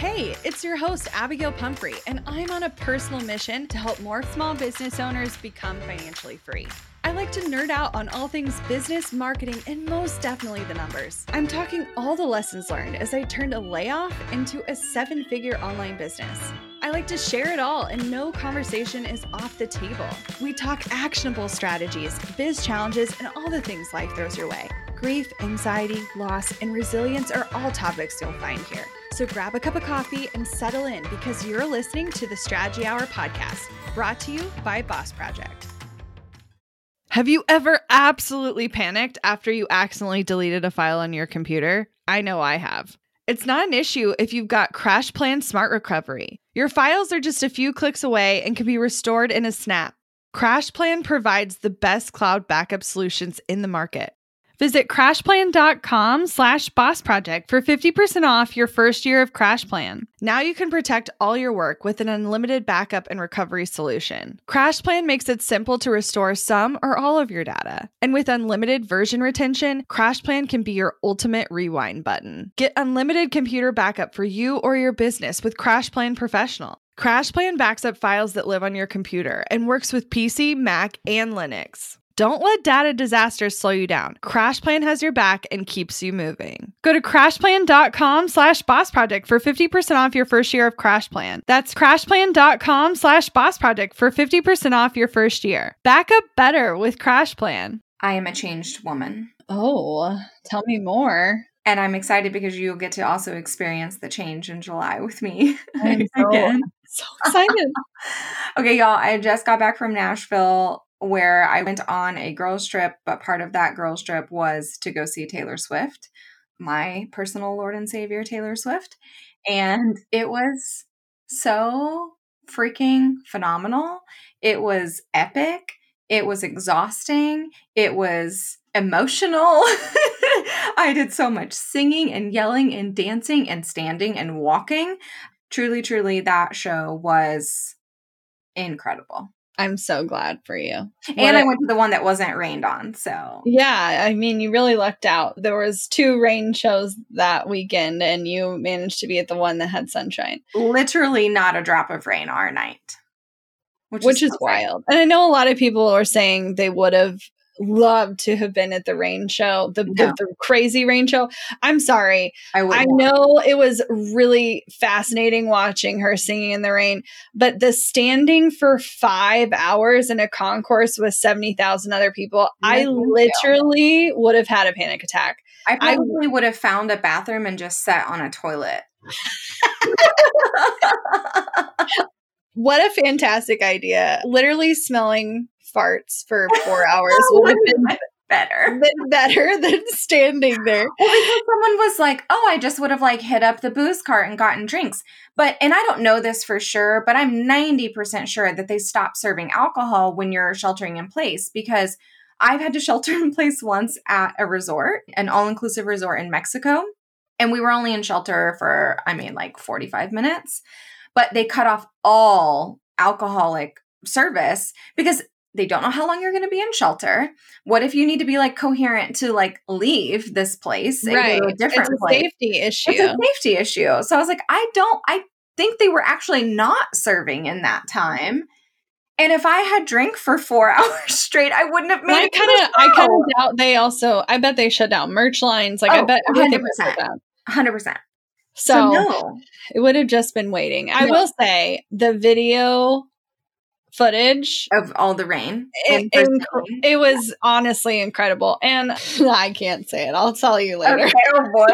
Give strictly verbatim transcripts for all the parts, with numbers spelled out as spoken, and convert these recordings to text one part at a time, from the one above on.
Hey, it's your host, Abigail Pumphrey, and I'm on a personal mission to help more small business owners become financially free. I like to nerd out on all things business, marketing, and most definitely the numbers. I'm talking all the lessons learned as I turned a layoff into a seven-figure online business. I like to share it all, and no conversation is off the table. We talk actionable strategies, biz challenges, and all the things life throws your way. Grief, anxiety, loss, and resilience are all topics you'll find here. So grab a cup of coffee and settle in because you're listening to the Strategy Hour podcast, brought to you by Boss Project. Have you ever absolutely panicked after you accidentally deleted a file on your computer? I know I have. It's not an issue if you've got CrashPlan Smart Recovery. Your files are just a few clicks away and can be restored in a snap. CrashPlan provides the best cloud backup solutions in the market. Visit crashplan.com slash boss project for fifty percent off your first year of CrashPlan. Now you can protect all your work with an unlimited backup and recovery solution. CrashPlan makes it simple to restore some or all of your data. And with unlimited version retention, CrashPlan can be your ultimate rewind button. Get unlimited computer backup for you or your business with CrashPlan Professional. CrashPlan backs up files that live on your computer and works with P C, Mac, and Linux. Don't let data disasters slow you down. CrashPlan has your back and keeps you moving. Go to crashplan.com slash boss project for fifty percent off your first year of CrashPlan. That's crashplan.com slash boss project for fifty percent off your first year. Back up better with CrashPlan. I am a changed woman. Oh, tell me more. And I'm excited because you'll get to also experience the change in July with me. I'm so, again. so excited. Okay, y'all, I just got back from Nashville, where I went on a girls trip, but part of that girls trip was to go see Taylor Swift, my personal Lord and Savior, Taylor Swift. And it was so freaking phenomenal. It was epic. It was exhausting. It was emotional. I did so much singing and yelling and dancing and standing and walking. Truly, truly, that show was incredible. I'm so glad for you. And what I went to the one that wasn't rained on, so. Yeah, I mean, you really lucked out. There was two rain shows that weekend, and you managed to be at the one that had sunshine. Literally not a drop of rain our night. Which, which is, is wild. And I know a lot of people are saying they would have loved to have been at the rain show, the, no. the, the crazy rain show. I'm sorry. I, I know it was really fascinating watching her singing in the rain, but the standing for five hours in a concourse with seventy thousand other people, I literally you. would have had a panic attack. I probably I, would have found a bathroom and just sat on a toilet. What a fantastic idea. Literally smelling farts for four hours would have been better. Been better than standing there. Well, because someone was like, oh, I just would have like hit up the booze cart and gotten drinks. But, and I don't know this for sure, but I'm ninety percent sure that they stopped serving alcohol when you're sheltering in place, because I've had to shelter in place once at a resort, an all-inclusive resort in Mexico. And we were only in shelter for, I mean, like forty-five minutes. But they cut off all alcoholic service because they don't know how long you're going to be in shelter. What if you need to be like coherent to like leave this place and right. go to a different it's a place? Safety issue. It's a safety issue. So I was like, I don't, I think they were actually not serving in that time. And if I had drank for four hours straight, I wouldn't have made I it. Kind of, I kind of doubt they also, I bet they shut down merch lines. Like oh, I bet everything was shut down. one hundred percent. So, so no. It would have just been waiting. No. I will say the video footage of all the rain. It, it, it was honestly incredible. And I can't say it. I'll tell you later. Okay, oh boy.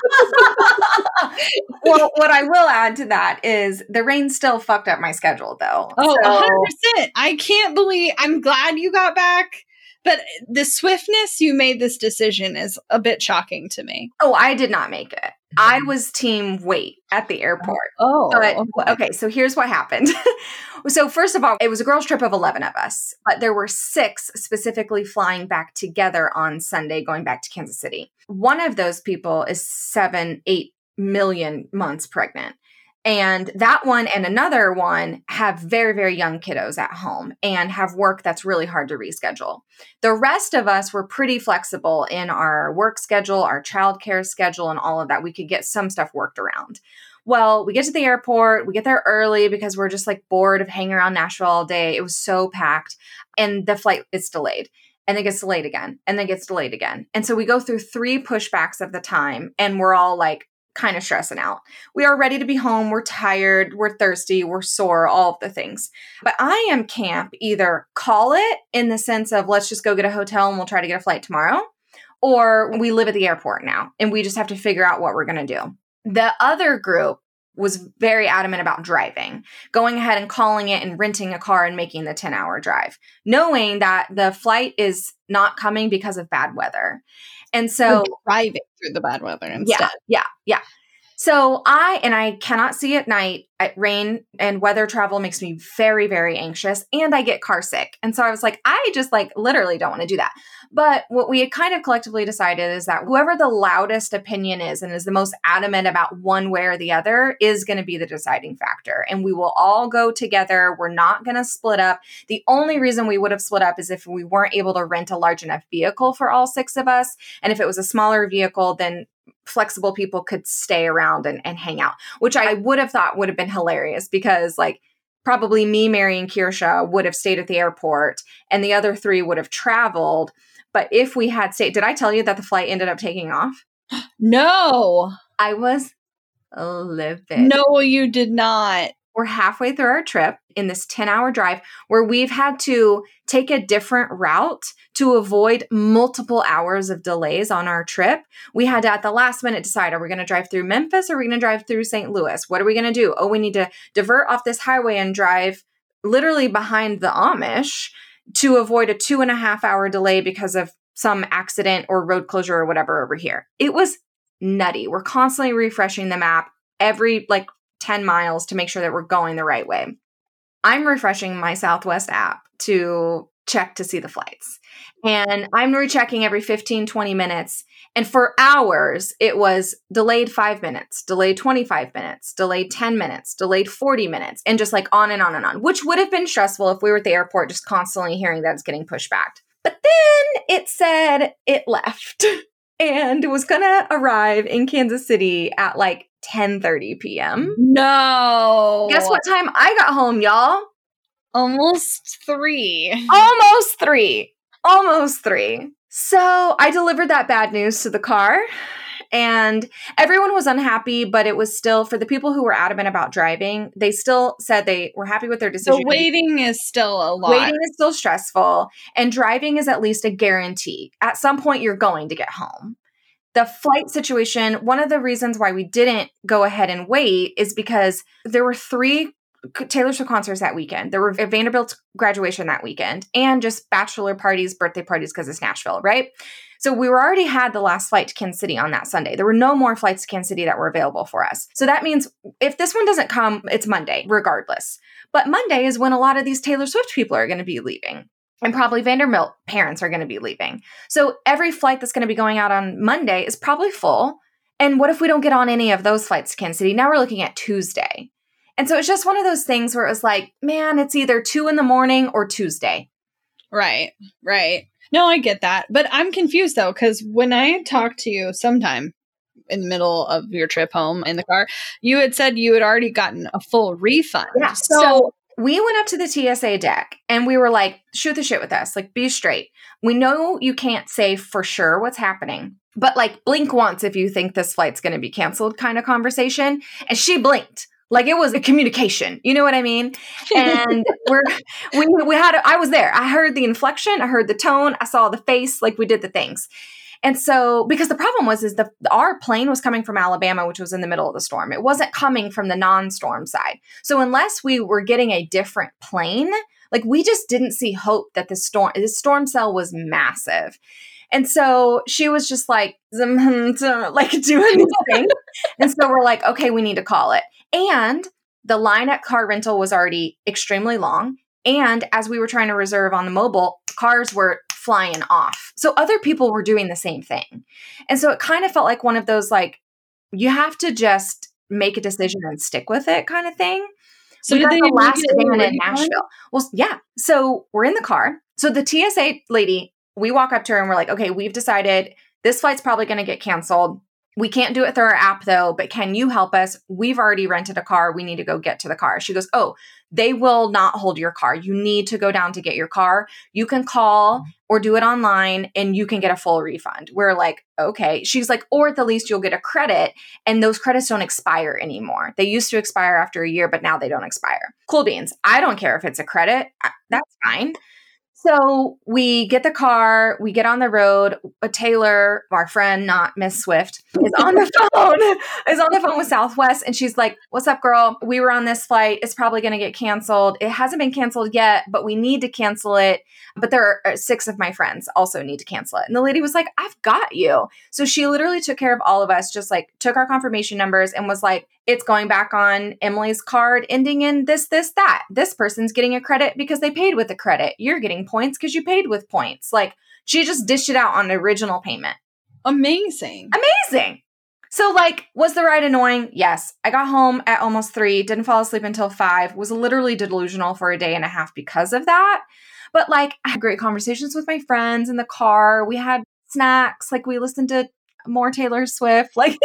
Well, what I will add to that is the rain still fucked up my schedule though. Oh, so. one hundred percent. I can't believe, I'm glad you got back. But the swiftness you made this decision is a bit shocking to me. Oh, I did not make it. I was team wait at the airport. Oh, but, okay. okay. So here's what happened. So first of all, it was a girls' trip of eleven of us, but there were six specifically flying back together on Sunday, going back to Kansas City. One of those people is seven, eight million months pregnant. And that one and another one have very, very young kiddos at home and have work that's really hard to reschedule. The rest of us were pretty flexible in our work schedule, our childcare schedule, and all of that. We could get some stuff worked around. Well, we get to the airport, we get there early because we're just like bored of hanging around Nashville all day. It was so packed, and the flight is delayed, and then gets delayed again, and then gets delayed again. And so we go through three pushbacks of the time, and we're all like kind of stressing out. We are ready to be home. We're tired. We're thirsty. We're sore, all of the things. But I am camp either call it in the sense of let's just go get a hotel and we'll try to get a flight tomorrow, or we live at the airport now and we just have to figure out what we're going to do. The other group was very adamant about driving, going ahead and calling it and renting a car and making the ten hour drive, knowing that the flight is not coming because of bad weather. And so driving through the bad weather instead. Yeah, yeah, yeah. So I, and I cannot see at night. Rain and weather travel makes me very, very anxious, and I get car sick. And so I was like, I just like literally don't want to do that. But what we had kind of collectively decided is that whoever the loudest opinion is and is the most adamant about one way or the other is going to be the deciding factor. And we will all go together. We're not going to split up. The only reason we would have split up is if we weren't able to rent a large enough vehicle for all six of us. And if it was a smaller vehicle, then flexible people could stay around and, and hang out, which I would have thought would have been hilarious because like probably me, Mary, and Kirsha would have stayed at the airport and the other three would have traveled. But if we had stayed, did I tell you that the flight ended up taking off? No. I was livid. No, you did not. We're halfway through our trip in this ten hour drive where we've had to take a different route to avoid multiple hours of delays on our trip. We had to, at the last minute, decide, are we going to drive through Memphis or are we going to drive through Saint Louis? What are we going to do? Oh, we need to divert off this highway and drive literally behind the Amish to avoid a two and a half hour delay because of some accident or road closure or whatever over here. It was nutty. We're constantly refreshing the map every like ten miles to make sure that we're going the right way. I'm refreshing my Southwest app to check to see the flights. And I'm rechecking every fifteen, twenty minutes. And for hours, it was delayed five minutes, delayed twenty-five minutes, delayed ten minutes, delayed forty minutes, and just like on and on and on, which would have been stressful if we were at the airport just constantly hearing that it's getting pushed back. But then it said it left and it was going to arrive in Kansas City at like ten thirty p.m. No. Guess what time I got home, y'all? Almost three. Almost three. Almost three. So I delivered that bad news to the car and everyone was unhappy, but it was still, for the people who were adamant about driving, they still said they were happy with their decision. The waiting is still a lot. Waiting is still stressful and driving is at least a guarantee. At some point, you're going to get home. The flight situation, one of the reasons why we didn't go ahead and wait is because there were three Taylor Swift concerts that weekend. There were a Vanderbilt graduation that weekend and just bachelor parties, birthday parties because it's Nashville, right? So we were already had the last flight to Kansas City on that Sunday. There were no more flights to Kansas City that were available for us. So that means if this one doesn't come, it's Monday regardless. But Monday is when a lot of these Taylor Swift people are going to be leaving. And probably Vanderbilt parents are going to be leaving. So every flight that's going to be going out on Monday is probably full. And what if we don't get on any of those flights to Kansas City? Now we're looking at Tuesday. And so it's just one of those things where it was like, man, it's either two in the morning or Tuesday. Right, right. No, I get that. But I'm confused though, because when I talked to you sometime in the middle of your trip home in the car, you had said you had already gotten a full refund. Yeah. So, so we went up to the T S A deck and we were like, shoot the shit with us. Like, be straight. We know you can't say for sure what's happening, but like blink once if you think this flight's going to be canceled kind of conversation. And she blinked. Like it was a communication, you know what I mean? And we're, we, we had, I was there. I heard the inflection. I heard the tone. I saw the face, like we did the things. And so, because the problem was, is the, our plane was coming from Alabama, which was in the middle of the storm. It wasn't coming from the non-storm side. So unless we were getting a different plane, like we just didn't see hope that the storm, the storm cell was massive. And so she was just like, like doing this thing. And so we're like, okay, we need to call it. And the line at car rental was already extremely long. And as we were trying to reserve on the mobile, cars were flying off. So other people were doing the same thing. And so it kind of felt like one of those, like, you have to just make a decision and stick with it kind of thing. So we did they the last van in Nashville. Well, yeah. So we're in the car. So the T S A lady, we walk up to her and we're like, okay, we've decided this flight's probably going to get canceled. we can't do it through our app though, but can you help us? We've already rented a car. We need to go get to the car. She goes, oh, they will not hold your car. You need to go down to get your car. You can call or do it online and you can get a full refund. We're like, okay. She's like, or at the least you'll get a credit, and those credits don't expire anymore. They used to expire after a year, but now they don't expire. Cool beans. I don't care if it's a credit. That's fine. So we get the car, we get on the road. A Taylor, our friend, not Miss Swift, is on the phone, is on the phone with Southwest. And she's like, what's up, girl? We were on this flight. It's probably going to get canceled. It hasn't been canceled yet, but we need to cancel it. But there are six of my friends also need to cancel it. And the lady was like, I've got you. So she literally took care of all of us, just like took our confirmation numbers and was like, it's going back on Emily's card ending in this, this, that. This person's getting a credit because they paid with a credit. You're getting points because you paid with points. Like, she just dished it out on the original payment. Amazing. Amazing. So, like, was the ride annoying? Yes. I got home at almost three, didn't fall asleep until five, was literally delusional for a day and a half because of that. But, like, I had great conversations with my friends in the car. We had snacks. Like, we listened to more Taylor Swift. Like,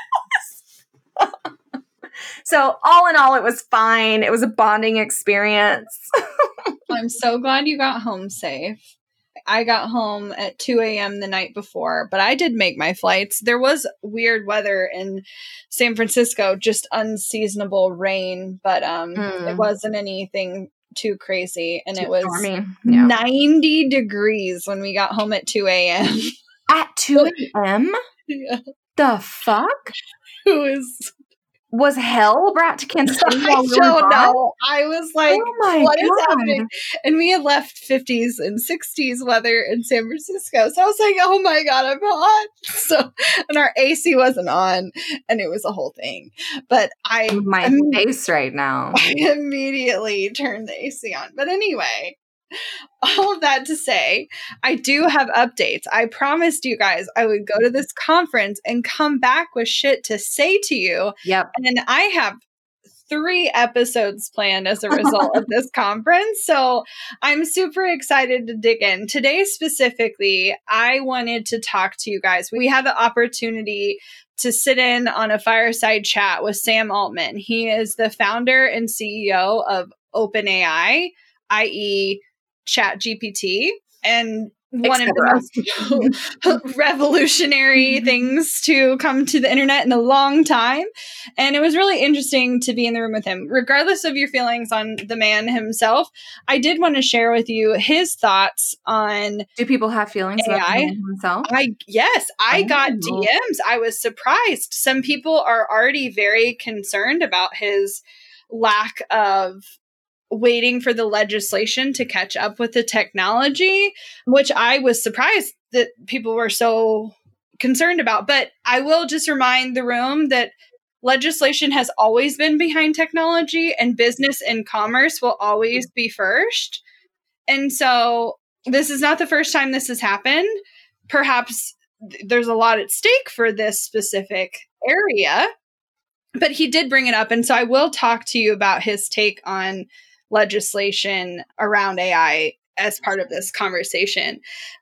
so all in all, it was fine. It was a bonding experience. I'm so glad you got home safe. I got home at two a.m. the night before, but I did make my flights. There was weird weather in San Francisco, just unseasonable rain, but um, mm. it wasn't anything too crazy. And too it was yeah. ninety degrees when we got home at two a.m. At two a.m.? Yeah. The fuck? Who is... Was hell brought to Kansas City? I we don't know. I was like, oh what God. is happening? And we had left fifties and sixties weather in San Francisco. So I was like, oh my God, I'm hot. So, and our A C wasn't on and it was a whole thing. But I. My I'm, face right now. I immediately turned the A C on. But anyway. All of that to say, I do have updates. I promised you guys I would go to this conference and come back with shit to say to you. Yep. And I have three episodes planned as a result of this conference. So I'm super excited to dig in. Today specifically, I wanted to talk to you guys. We had the opportunity to sit in on a fireside chat with Sam Altman. He is the founder and C E O of OpenAI, that is. ChatGPT, and one of the most revolutionary things to come to the internet in a long time. And it was really interesting to be in the room with him. Regardless of your feelings on the man himself, I did want to share with you his thoughts on Do people have feelings A I? About the man himself? I yes, I oh. got D Ms. I was surprised. Some people are already very concerned about his lack of waiting for the legislation to catch up with the technology, which I was surprised that people were so concerned about. But I will just remind the room that legislation has always been behind technology, and business and commerce will always be first. And so this is not the first time this has happened. Perhaps th- there's a lot at stake for this specific area, but he did bring it up. And so I will talk to you about his take on legislation around A I as part of this conversation.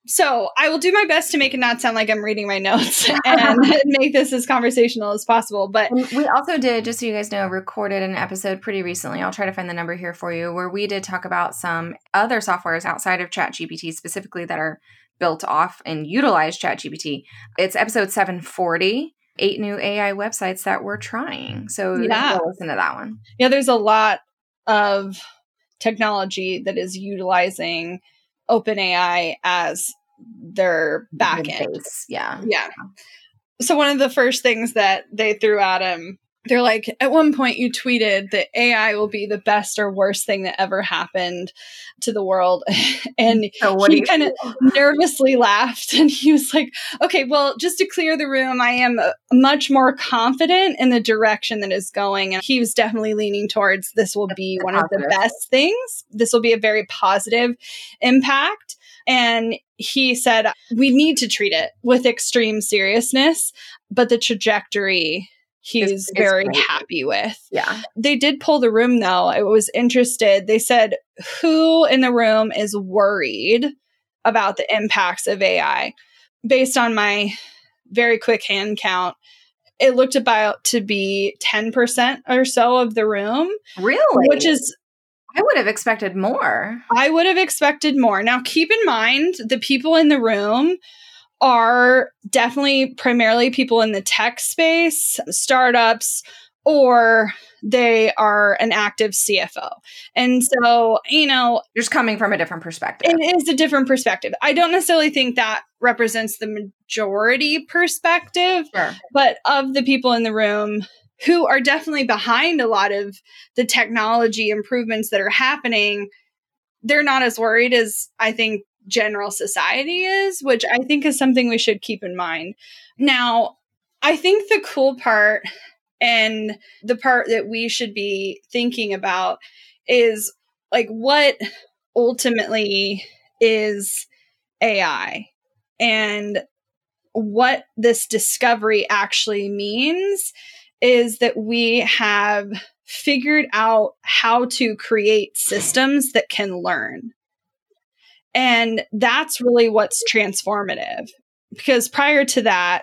So I will do my best to make it not sound like I'm reading my notes and make this as conversational as possible. But we also did, just so you guys know, recorded an episode pretty recently. I'll try to find the number here for you, where we did talk about some other softwares outside of ChatGPT specifically that are built off and utilize ChatGPT. It's episode seven forty. Eight new A I websites that we're trying. So yeah, go listen to that one. Yeah, there's a lot of technology that is utilizing OpenAI as their back end. Base. Yeah. Yeah. So one of the first things that they threw at him, they're like, at one point you tweeted that A I will be the best or worst thing that ever happened to the world. And so he kind of nervously laughed. And he was like, okay, well, just to clear the room, I am uh, much more confident in the direction that is going. And he was definitely leaning towards this will be one of the best things. This will be a very positive impact. And he said, we need to treat it with extreme seriousness, but the trajectory he's it's, it's very great. happy with. Yeah. They did pull the room, though. I was interested. They said, who in the room is worried about the impacts of A I? Based on my very quick hand count, it looked about to be ten percent or so of the room. Really? Which is, I would have expected more. I would have expected more. Now, keep in mind, the people in the room are definitely primarily people in the tech space, startups, or they are an active C F O. And so, you know, you're just coming from a different perspective. It is a different perspective. I don't necessarily think that represents the majority perspective, sure. but of the people in the room who are definitely behind a lot of the technology improvements that are happening, they're not as worried as I think general society is, which I think is something we should keep in mind. Now, I think the cool part and the part that we should be thinking about is like what ultimately is A I and what this discovery actually means is that we have figured out how to create systems that can learn. And that's really what's transformative, because prior to that,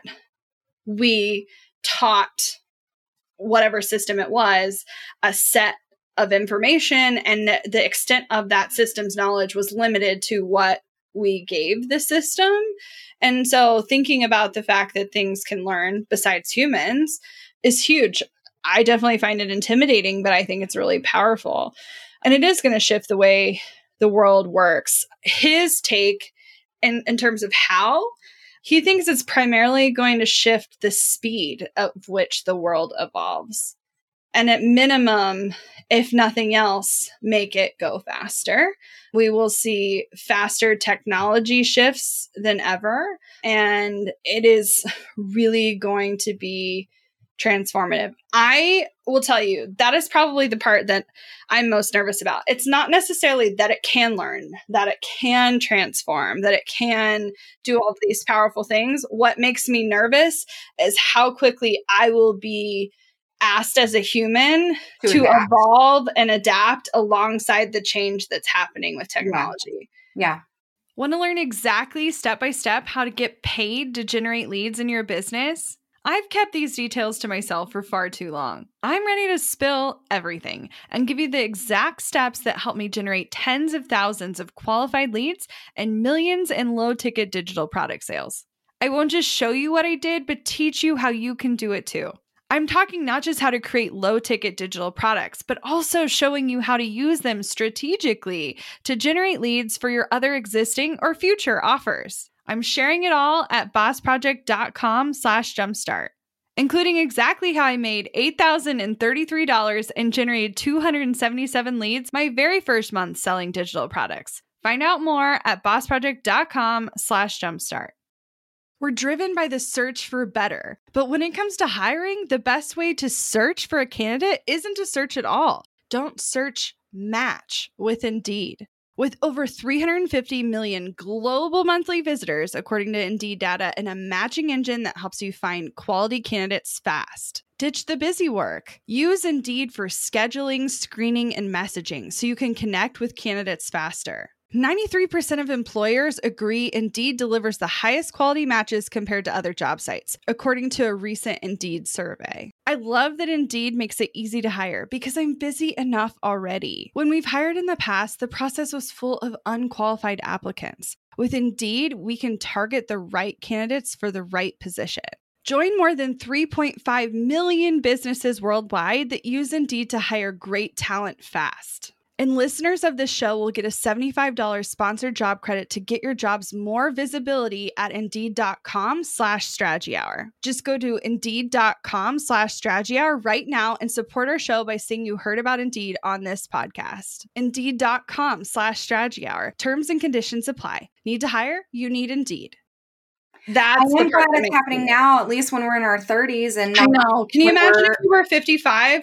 we taught whatever system it was a set of information, and the, the extent of that system's knowledge was limited to what we gave the system. And so thinking about the fact that things can learn besides humans is huge. I definitely find it intimidating, but I think it's really powerful. And it is going to shift the way the world works. His take in, in terms of how, he thinks it's primarily going to shift the speed of which the world evolves. And at minimum, if nothing else, make it go faster. We will see faster technology shifts than ever. And it is really going to be transformative. I will tell you, that is probably the part that I'm most nervous about. It's not necessarily that it can learn, that it can transform, that it can do all of these powerful things. What makes me nervous is how quickly I will be asked as a human to, to evolve and adapt alongside the change that's happening with technology. Yeah. yeah. Want to learn exactly step by step how to get paid to generate leads in your business? I've kept these details to myself for far too long. I'm ready to spill everything and give you the exact steps that help me generate tens of thousands of qualified leads and millions in low-ticket digital product sales. I won't just show you what I did, but teach you how you can do it too. I'm talking not just how to create low-ticket digital products, but also showing you how to use them strategically to generate leads for your other existing or future offers. I'm sharing it all at bossproject.com slash jumpstart, including exactly how I made eight thousand thirty-three dollars and generated two hundred seventy-seven leads my very first month selling digital products. Find out more at bossproject.com slash jumpstart. We're driven by the search for better, but when it comes to hiring, the best way to search for a candidate isn't to search at all. Don't search, match with Indeed. With over three hundred fifty million global monthly visitors, according to Indeed data, and a matching engine that helps you find quality candidates fast. Ditch the busy work. Use Indeed for scheduling, screening, and messaging so you can connect with candidates faster. ninety-three percent of employers agree Indeed delivers the highest quality matches compared to other job sites, according to a recent Indeed survey. I love that Indeed makes it easy to hire because I'm busy enough already. When we've hired in the past, the process was full of unqualified applicants. With Indeed, we can target the right candidates for the right position. Join more than three point five million businesses worldwide that use Indeed to hire great talent fast. And listeners of this show will get a seventy-five dollars sponsored job credit to get your jobs more visibility at Indeed.com slash strategy hour. Just go to Indeed.com slash strategy hour right now and support our show by saying you heard about Indeed on this podcast. Indeed.com slash strategy hour. Terms and conditions apply. Need to hire? You need Indeed. That's I am glad it's happening now, at least when we're in our thirties. And I know. Can you imagine if we were fifty-five?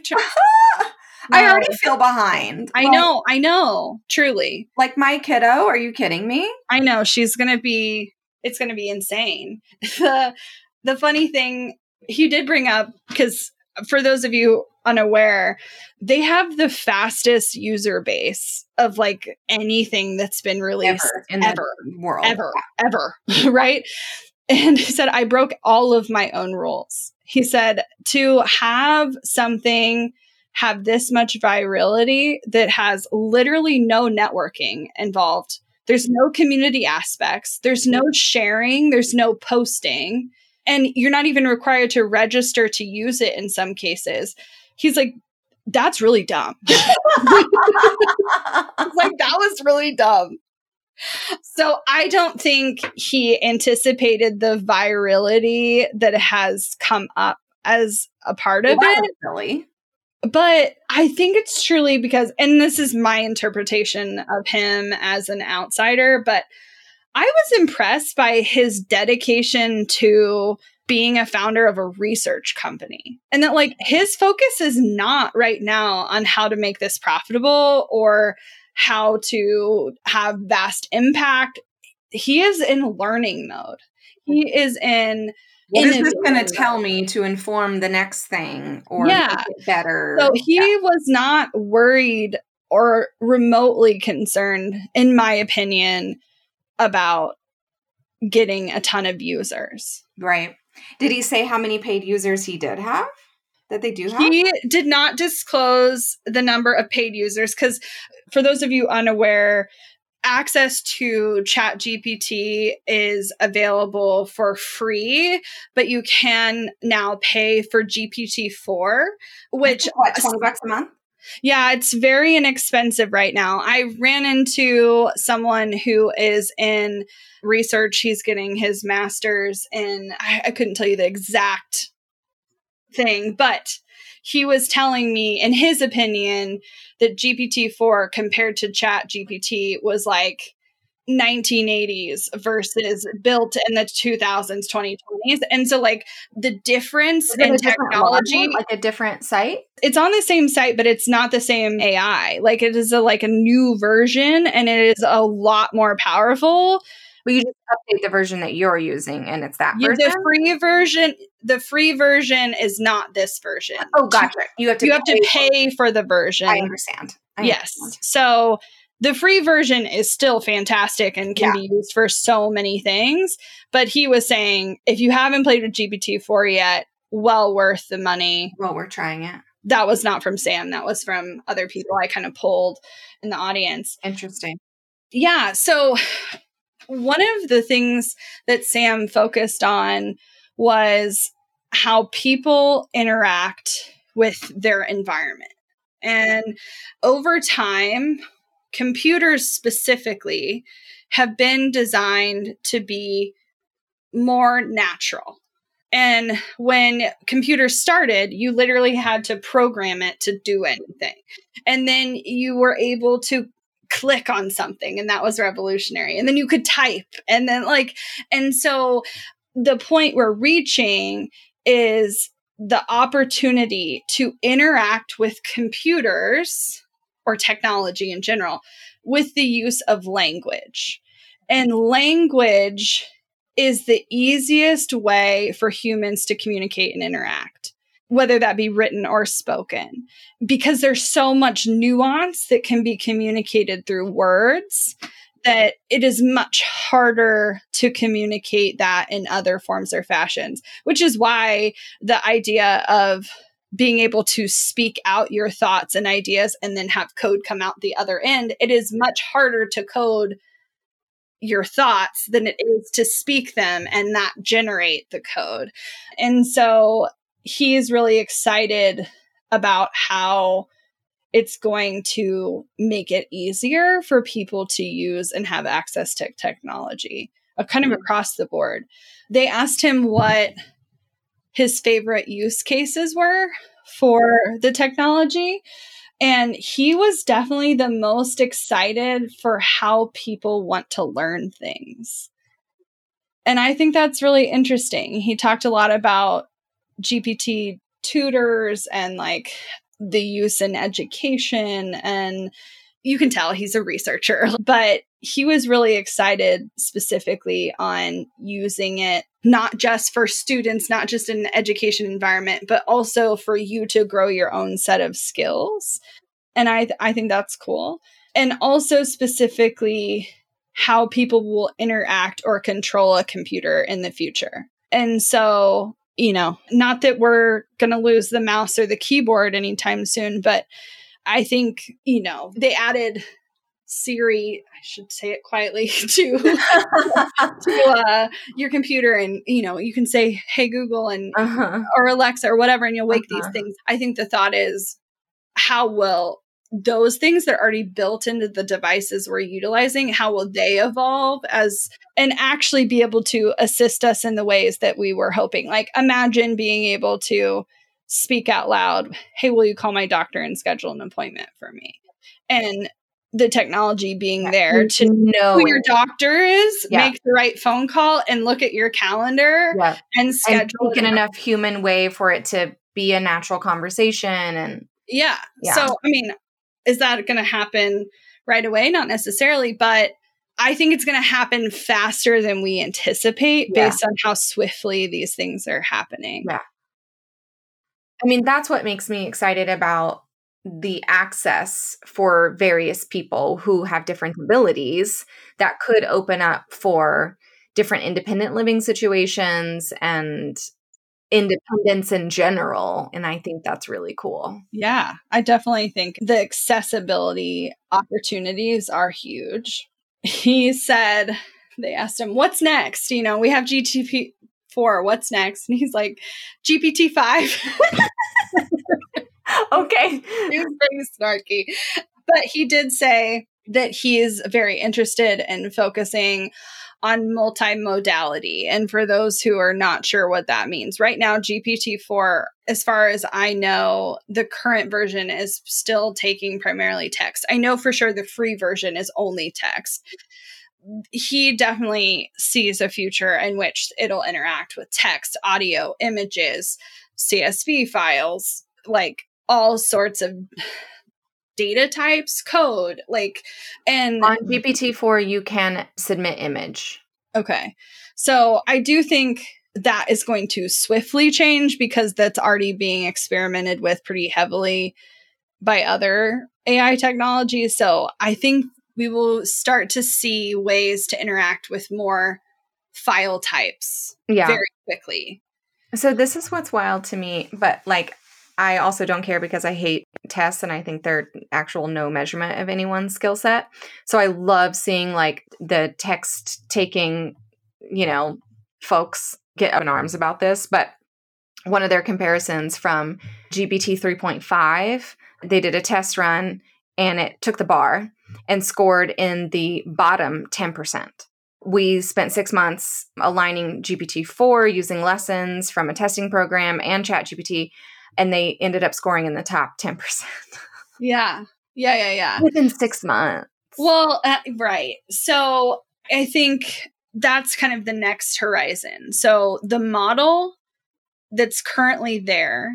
No. I already feel behind. I like, know. I know. Truly. Like my kiddo. Are you kidding me? I know. She's going to be, it's going to be insane. the, the funny thing he did bring up, because for those of you unaware, they have the fastest user base of like anything that's been released ever in ever, the world. Ever, ever. Right. And he said, I broke all of my own rules. He said to have something have this much virality that has literally no networking involved. There's no community aspects. There's no sharing. There's no posting. And you're not even required to register to use it in some cases. He's like, that's really dumb. Like, that was really dumb. So I don't think he anticipated the virality that has come up as a part of well, it. Really. But I think it's truly because, and this is my interpretation of him as an outsider, but I was impressed by his dedication to being a founder of a research company. And that like his focus is not right now on how to make this profitable or how to have vast impact. He is in learning mode. He is in what is this going to tell me to inform the next thing or yeah. make it better? So he yeah. was not worried or remotely concerned, in my opinion, about getting a ton of users. Right. Did he say how many paid users he did have? That they do have? He did not disclose the number of paid users because for those of you unaware, access to ChatGPT is available for free, but you can now pay for G P T four, which what, twenty bucks a month? Yeah, it's very inexpensive right now. I ran into someone who is in research. He's getting his master's in, I, I couldn't tell you the exact thing, but he was telling me, in his opinion, that G P T four compared to Chat G P T was like nineteen eighties versus built in the two thousands, twenty twenties. And so like the difference in technology, like a different site. It's on the same site, but it's not the same A I. Like it is a, like a new version and it is a lot more powerful. Well, you just update the version that you're using and it's that yeah, version? The free version, the free version is not this version. Oh, gotcha. You have to, you pay, have to pay for the version. I understand. I yes. understand. So the free version is still fantastic and can yeah. be used for so many things. But he was saying, if you haven't played with G P T four yet, well worth the money. Well, we're trying it. That was not from Sam. That was from other people I kind of pulled in the audience. Interesting. Yeah. So one of the things that Sam focused on was how people interact with their environment. And over time, computers specifically have been designed to be more natural. And when computers started, you literally had to program it to do anything. And then you were able to click on something and that was revolutionary. And then you could type and then like, and so the point we're reaching is the opportunity to interact with computers or technology in general with the use of language. And language is the easiest way for humans to communicate and interact, whether that be written or spoken, because there's so much nuance that can be communicated through words that it is much harder to communicate that in other forms or fashions, which is why the idea of being able to speak out your thoughts and ideas and then have code come out the other end, it is much harder to code your thoughts than it is to speak them and not generate the code. And so he is really excited about how it's going to make it easier for people to use and have access to technology, uh, kind of across the board. They asked him what his favorite use cases were for the technology. And he was definitely the most excited for how people want to learn things. And I think that's really interesting. He talked a lot about G P T tutors and like the use in education. And you can tell he's a researcher, but he was really excited specifically on using it, not just for students, not just in an education environment, but also for you to grow your own set of skills. And I, th- I think that's cool. And also specifically how people will interact or control a computer in the future. And so you know, not that we're going to lose the mouse or the keyboard anytime soon, but I think, you know, they added Siri, I should say it quietly, to, to uh, your computer. And, you know, you can say, hey, Google, and uh-huh. or Alexa or whatever, and you'll wake uh-huh. these things. I think the thought is, how will those things that are already built into the devices we're utilizing, how will they evolve as and actually be able to assist us in the ways that we were hoping? Like, imagine being able to speak out loud, hey, will you call my doctor and schedule an appointment for me? And the technology being yeah. there to know who your doctor is, yeah. make the right phone call, and look at your calendar yeah. and schedule and speak in enough human way for it to be a natural conversation. And yeah. yeah. So, I mean, is that going to happen right away? Not necessarily, but I think it's going to happen faster than we anticipate yeah. based on how swiftly these things are happening. Yeah. I mean, that's what makes me excited about the access for various people who have different abilities that could open up for different independent living situations and independence in general. And I think that's really cool. Yeah, I definitely think the accessibility opportunities are huge. He said, they asked him, what's next? You know, we have G P T four, what's next? And he's like, G P T five. Okay. He was pretty snarky. But he did say that he is very interested in focusing on multimodality. And for those who are not sure what that means, right now, G P T four, as far as I know, the current version is still taking primarily text. I know for sure the free version is only text. He definitely sees a future in which it'll interact with text, audio, images, C S V files, like all sorts of data types, code, like, and on G P T four, you can submit image. Okay. So I do think that is going to swiftly change because that's already being experimented with pretty heavily by other A I technologies. So I think we will start to see ways to interact with more file types yeah. very quickly. So this is what's wild to me, but like, I also don't care because I hate tests and I think they're actual no measurement of anyone's skill set. So I love seeing like the text taking, you know, folks get up in arms about this. But one of their comparisons from G P T three point five, they did a test run and it took the bar and scored in the bottom ten percent. We spent six months aligning G P T four using lessons from a testing program and ChatGPT. And they ended up scoring in the top ten percent. Yeah. Yeah, yeah, yeah. Within six months. Well, uh, right. So I think that's kind of the next horizon. So the model that's currently there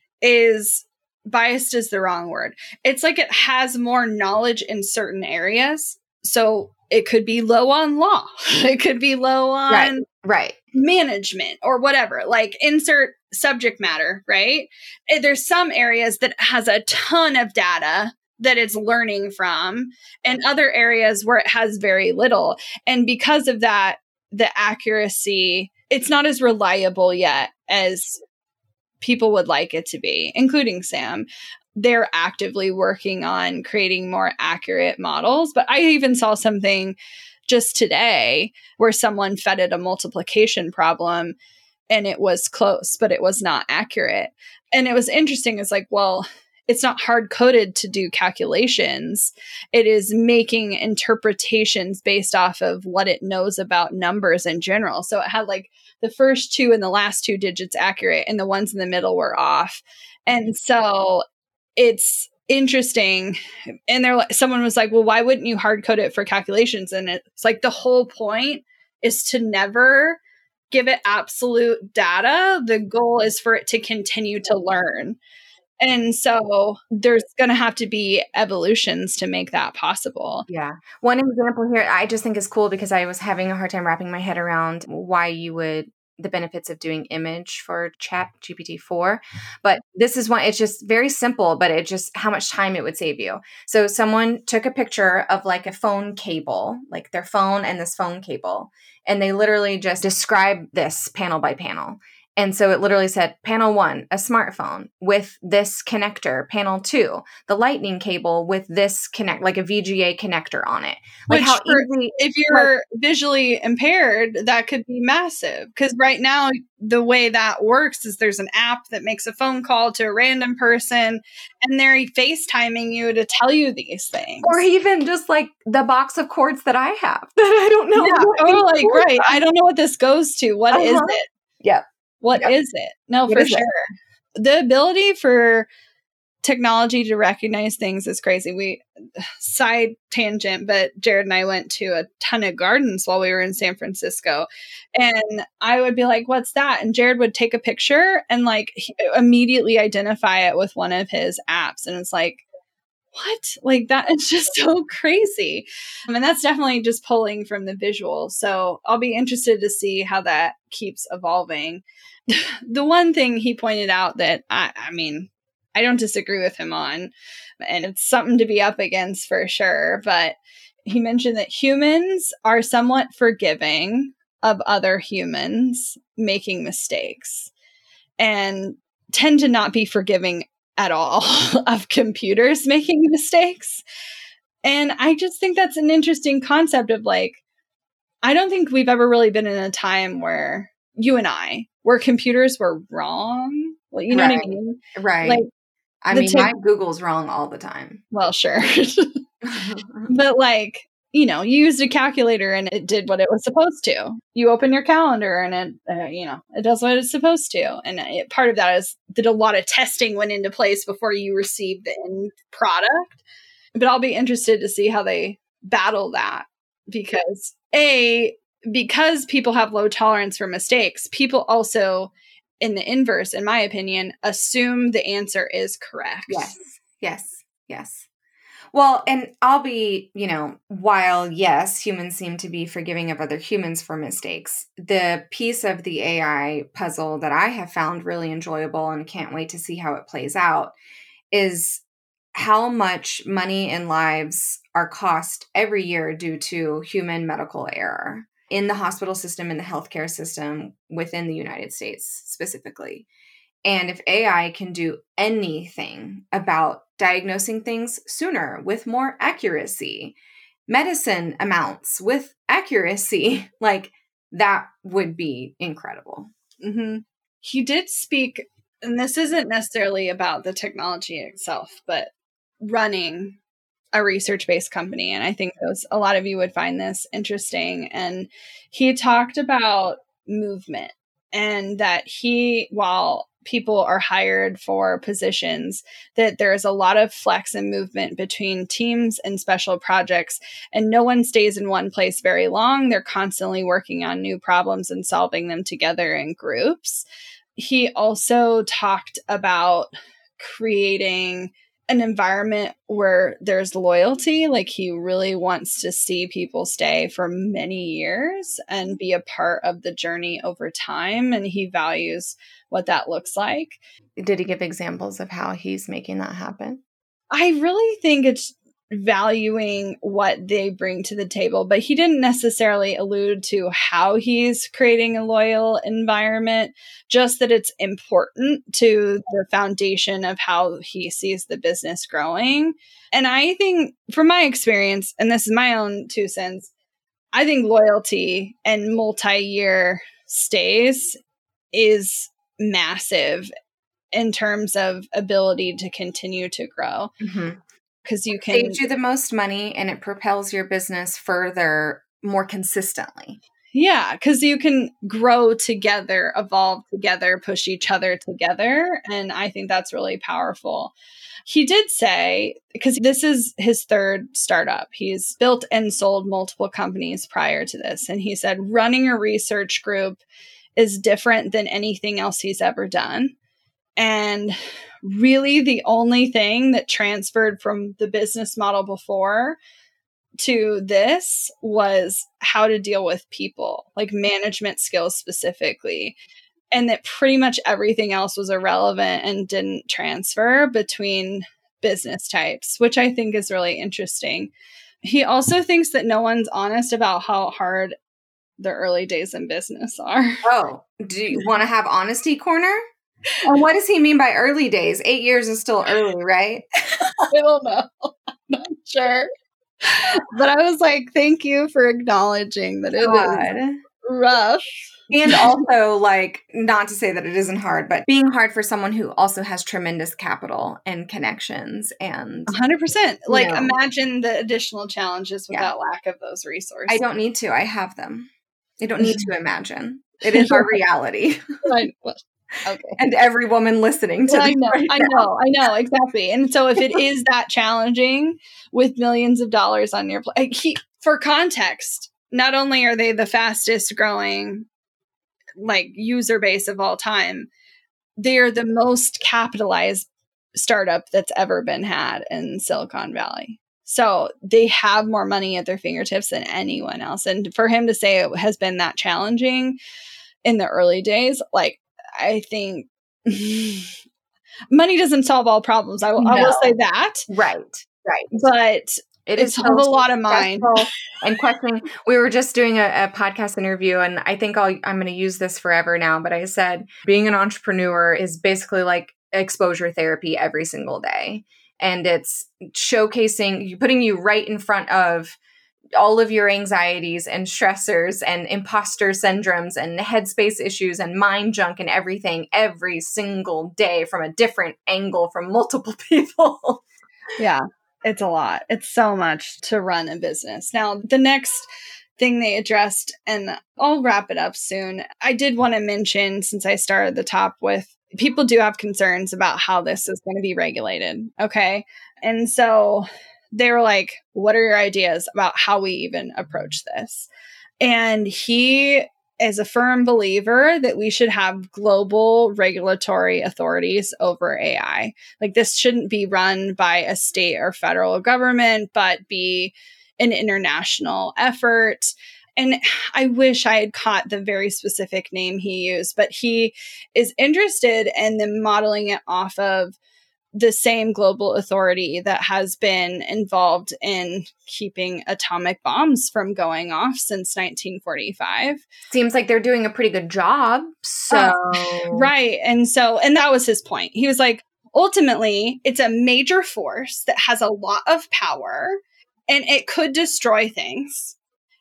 is biased is the wrong word. It's like it has more knowledge in certain areas. So it could be low on law. It could be low on right, right. management or whatever. Like insert subject matter, right? There's some areas that has a ton of data that it's learning from and other areas where it has very little. And because of that, the accuracy, it's not as reliable yet as people would like it to be, including Sam. They're actively working on creating more accurate models. But I even saw something just today where someone fed it a multiplication problem and it was close, but it was not accurate. And it was interesting. It's like, well, it's not hard coded to do calculations. It is making interpretations based off of what it knows about numbers in general. So it had like the first two and the last two digits accurate and the ones in the middle were off. And so it's interesting. And there, someone was like, well, why wouldn't you hard code it for calculations? And it's like the whole point is to never give it absolute data. The goal is for it to continue to learn. And so there's going to have to be evolutions to make that possible. Yeah. One example here I just think is cool because I was having a hard time wrapping my head around why you would, the benefits of doing image for Chat G P T four. But this is one, it's just very simple, but it just, how much time it would save you. So someone took a picture of like a phone cable, like their phone and this phone cable, and they literally just describe this panel by panel. And so it literally said panel one, a smartphone with this connector, panel two, the lightning cable with this connect, like a V G A connector on it. Like Which how for, easy, if you're like, visually impaired, that could be massive. Because right now, the way that works is there's an app that makes a phone call to a random person and they're FaceTiming you to tell you these things. Or even just like the box of cords that I have that I don't know. Yeah. Or like, right, I don't know what this goes to. What uh-huh. is it? Yep. What yep. is it? No, what for is sure. It? The ability for technology to recognize things is crazy. We side tangent, but Jared and I went to a ton of gardens while we were in San Francisco, and I would be like, "What's that?" And Jared would take a picture and like immediately identify it with one of his apps, and it's like, what? Like that? It's just so crazy. I mean, that's definitely just pulling from the visual. So I'll be interested to see how that keeps evolving. The one thing he pointed out that I, I mean, I don't disagree with him on, and it's something to be up against for sure. But he mentioned that humans are somewhat forgiving of other humans making mistakes and tend to not be forgiving at all of computers making mistakes. And I just think that's an interesting concept of like, I don't think we've ever really been in a time where you and I, where computers were wrong. Well, you know right. what I mean? Right. Like, I mean, te- my Google's wrong all the time. Well, sure. But like, you know, you used a calculator and it did what it was supposed to. You open your calendar and it, uh, you know, it does what it's supposed to. And it, part of that is that a lot of testing went into place before you received the end product. But I'll be interested to see how they battle that because A, because people have low tolerance for mistakes, people also, in the inverse, in my opinion, assume the answer is correct. Yes, yes, yes. Well, and I'll be, you know, while yes, humans seem to be forgiving of other humans for mistakes, the piece of the A I puzzle that I have found really enjoyable and can't wait to see how it plays out is how much money and lives are cost every year due to human medical error in the hospital system, in the healthcare system within the United States specifically. And if A I can do anything about diagnosing things sooner with more accuracy, medicine amounts with accuracy, like that would be incredible. Mm-hmm. He did speak, and this isn't necessarily about the technology itself, but running a research-based company. And I think those, a lot of you would find this interesting. And he talked about movement and that he, while people are hired for positions, that there's a lot of flex and movement between teams and special projects, and no one stays in one place very long. They're constantly working on new problems and solving them together in groups. He also talked about creating an environment where there's loyalty. Like he really wants to see people stay for many years and be a part of the journey over time. And he values what that looks like. Did he give examples of how he's making that happen? I really think it's valuing what they bring to the table, but he didn't necessarily allude to how he's creating a loyal environment, just that it's important to the foundation of how he sees the business growing. And I think from my experience, and this is my own two cents, I think loyalty and multi-year stays is massive in terms of ability to continue to grow. Mm-hmm. Because you can saves you the most money and it propels your business further more consistently. Yeah, because you can grow together, evolve together, push each other together. And I think that's really powerful. He did say, because this is his third startup, he's built and sold multiple companies prior to this. And he said running a research group is different than anything else he's ever done. And really the only thing that transferred from the business model before to this was how to deal with people, like management skills specifically. And that pretty much everything else was irrelevant and didn't transfer between business types, which I think is really interesting. He also thinks that no one's honest about how hard the early days in business are. Oh, do you want to have honesty corner? And what does he mean by early days? Eight years is still early, right? I don't know. I'm not sure. But I was like, thank you for acknowledging that it God. is rough. And also, like, not to say that it isn't hard, but being hard for someone who also has tremendous capital and connections and... one hundred percent. Like, know. Imagine the additional challenges without Yeah. lack of those resources. I don't need to. I have them. I don't need to imagine. It is our reality. Right. Well, okay. And every woman listening to well, this I know, right I now. know, I know, exactly. And so if it is that challenging with millions of dollars on your plate, for context, not only are they the fastest growing like user base of all time, they're the most capitalized startup that's ever been had in Silicon Valley. So they have more money at their fingertips than anyone else. And for him to say it has been that challenging in the early days, like, I think money doesn't solve all problems. I will, No. I will say that. Right, right. But It it's is a lot of mind. And questioning. We were just doing a, a podcast interview, and I think I'll, I'm going to use this forever now. But I said, being an entrepreneur is basically like exposure therapy every single day. And it's showcasing, putting you right in front of all of your anxieties and stressors and imposter syndromes and headspace issues and mind junk and everything every single day from a different angle from multiple people. Yeah, it's a lot. It's so much to run a business. Now, the next thing they addressed, and I'll wrap it up soon. I did want to mention, since I started the top with, people do have concerns about how this is going to be regulated. Okay. And so they were like, what are your ideas about how we even approach this? And he is a firm believer that we should have global regulatory authorities over A I. Like, this shouldn't be run by a state or federal government, but be an international effort. And I wish I had caught the very specific name he used, but he is interested in them modeling it off of the same global authority that has been involved in keeping atomic bombs from going off since nineteen forty-five. Seems like they're doing a pretty good job. So, uh, right. And so, and that was his point. He was like, ultimately, it's a major force that has a lot of power and it could destroy things.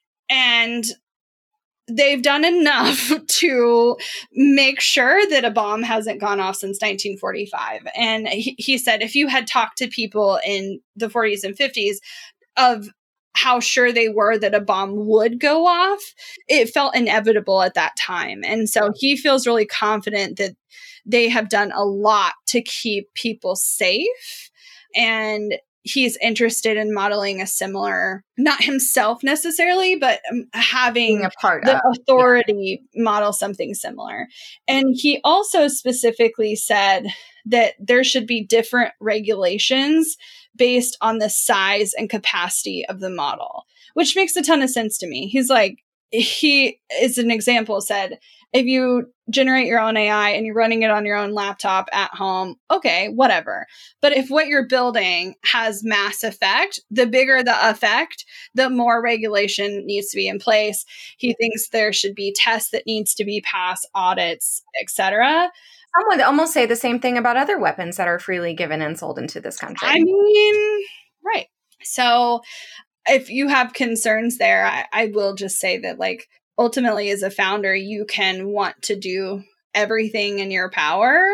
And they've done enough to make sure that a bomb hasn't gone off since nineteen forty-five. And he, he said, if you had talked to people in the forties and fifties of how sure they were that a bomb would go off, it felt inevitable at that time. And so he feels really confident that they have done a lot to keep people safe. And he's interested in modeling a similar, not himself necessarily, but um, having being a part the of, authority yeah. model something similar. And he also specifically said that there should be different regulations based on the size and capacity of the model, which makes a ton of sense to me. He's like, he is an example said, if you generate your own A I and you're running it on your own laptop at home, okay, whatever. But if what you're building has mass effect, the bigger the effect, the more regulation needs to be in place. He thinks there should be tests that needs to be passed, audits, et cetera. Some would almost say the same thing about other weapons that are freely given and sold into this country. I mean, right. So if you have concerns there, I, I will just say that, like, ultimately, as a founder, you can want to do everything in your power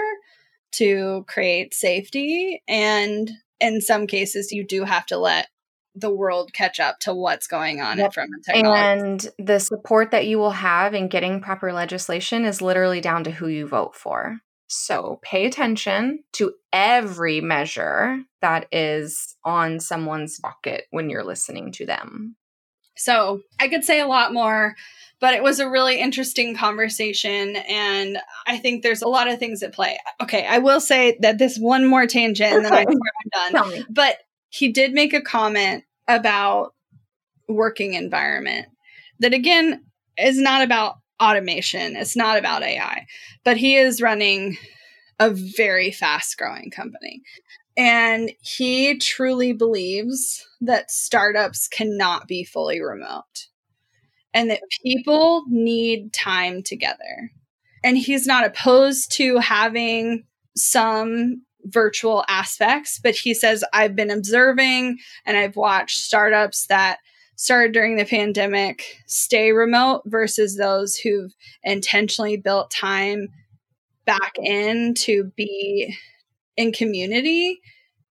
to create safety. And in some cases, you do have to let the world catch up to what's going on yep. from a technology. And the support that you will have in getting proper legislation is literally down to who you vote for. So pay attention to every measure that is on someone's docket when you're listening to them. So I could say a lot more, but it was a really interesting conversation. And I think there's a lot of things at play. Okay, I will say that this one more tangent and then I swear I'm done. Tell me. But he did make a comment about working environment that, again, is not about automation. It's not about A I, but he is running a very fast growing company. And he truly believes that startups cannot be fully remote. and that people need time together. And he's not opposed to having some virtual aspects, but he says, I've been observing and I've watched startups that started during the pandemic stay remote versus those who've intentionally built time back in to be in community.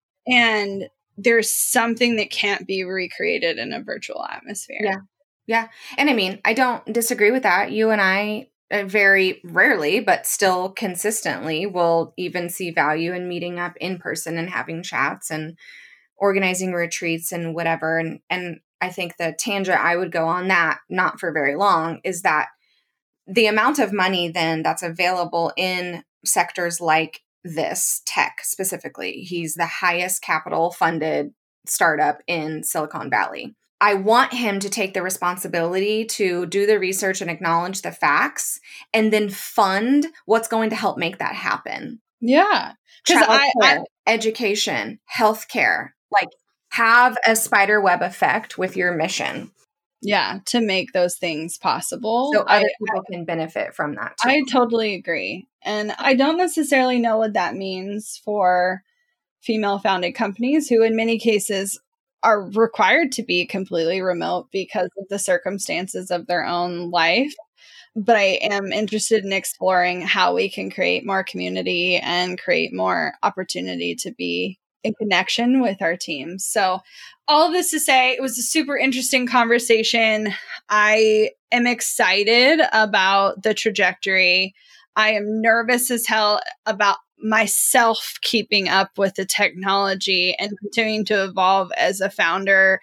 And there's something that can't be recreated in a virtual atmosphere. Yeah. Yeah. And I mean, I don't disagree with that. You and I uh, very rarely, but still consistently will even see value in meeting up in person and having chats and organizing retreats and whatever. And, and I think the tangent I would go on that, not for very long, is that the amount of money then that's available in sectors like this, tech specifically, he's the highest capital funded startup in Silicon Valley. I want him to take the responsibility to do the research and acknowledge the facts and then fund what's going to help make that happen. Yeah. Because I, I education, healthcare, like have a spider web effect with your mission. Yeah, to make those things possible. So other I, people can benefit from that too. I totally agree. And I don't necessarily know what that means for female-founded companies who in many cases are required to be completely remote because of the circumstances of their own life. But I am interested in exploring how we can create more community and create more opportunity to be in connection with our teams. So all of this to say, it was a super interesting conversation. I am excited about the trajectory. I am nervous as hell about myself keeping up with the technology and continuing to evolve as a founder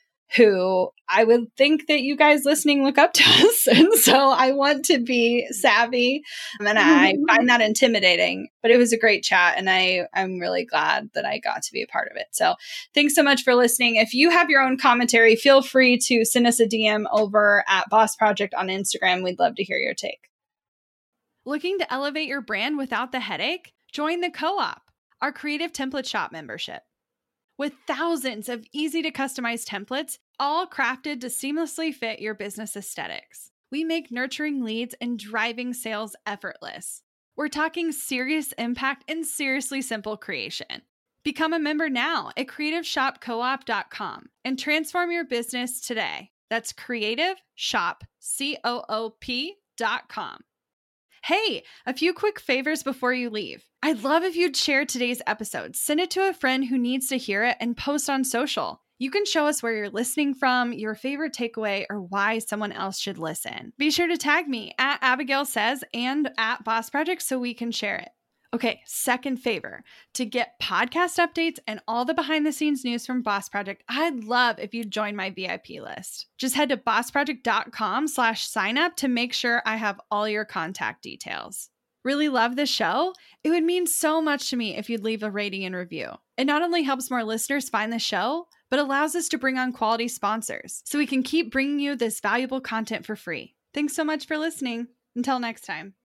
who I would think that you guys listening look up to us. And so I want to be savvy and I find that intimidating, but it was a great chat and I, I'm really glad that I got to be a part of it. So thanks so much for listening. If you have your own commentary, feel free to send us a D M over at Boss Project on Instagram. We'd love to hear your take. Looking to elevate your brand without the headache? Join the Co-op, our creative template shop membership. With thousands of easy to customize templates, all crafted to seamlessly fit your business aesthetics, we make nurturing leads and driving sales effortless. We're talking serious impact and seriously simple creation. Become a member now at creative shop co op dot com and transform your business today. That's creative shop coop dot com. Hey, a few quick favors before you leave. I'd love if you'd share today's episode, send it to a friend who needs to hear it, and post on social. You can show us where you're listening from, your favorite takeaway, or why someone else should listen. Be sure to tag me at Abigail Says and at Boss Project so we can share it. Okay, second favor. To get podcast updates and all the behind the scenes news from Boss Project, I'd love if you'd join my V I P list. Just head to boss project dot com slash sign up to make sure I have all your contact details. Really love the show? It would mean so much to me if you'd leave a rating and review. It not only helps more listeners find the show, but allows us to bring on quality sponsors so we can keep bringing you this valuable content for free. Thanks so much for listening. Until next time.